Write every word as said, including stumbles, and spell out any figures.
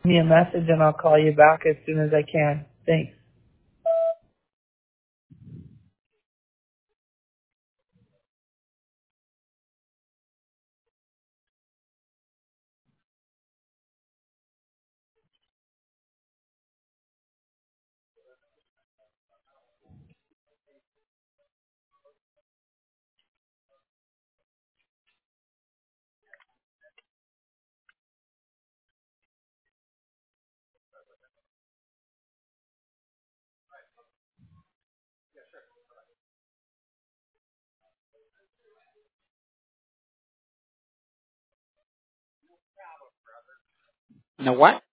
me a message and I'll call you back as soon as I can. Thanks. You know what?